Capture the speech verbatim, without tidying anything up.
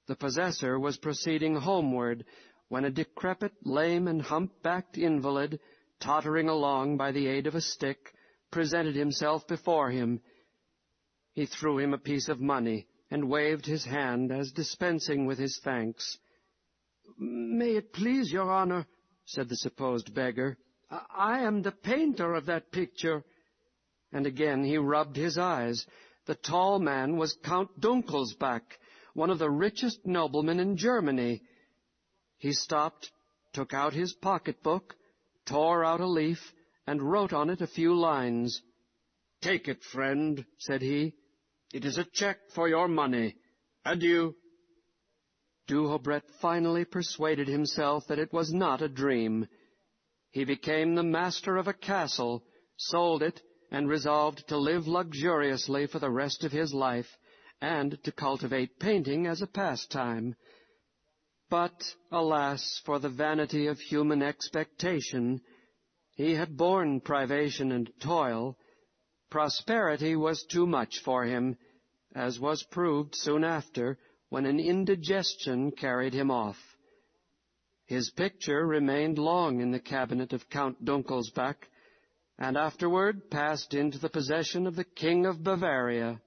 The possessor was proceeding homeward when a decrepit, lame, and hump-backed invalid, tottering along by the aid of a stick, presented himself before him. He threw him a piece of money and waved his hand as dispensing with his thanks. "May it please your honor," said the supposed beggar, "I am the painter of that picture." And again he rubbed his eyes. The tall man was Count Dunkelsbach, one of the richest noblemen in Germany. He stopped, took out his pocketbook, tore out a leaf, and wrote on it a few lines. "Take it, friend," said he. "It is a check for your money. Adieu." Duhobret finally persuaded himself that it was not a dream. He became the master of a castle, sold it, and resolved to live luxuriously for the rest of his life, and to cultivate painting as a pastime. But, alas, for the vanity of human expectation! He had borne privation and toil. Prosperity was too much for him, as was proved soon after, when an indigestion carried him off. His picture remained long in the cabinet of Count Dunkelsbach, and afterward passed into the possession of the King of Bavaria.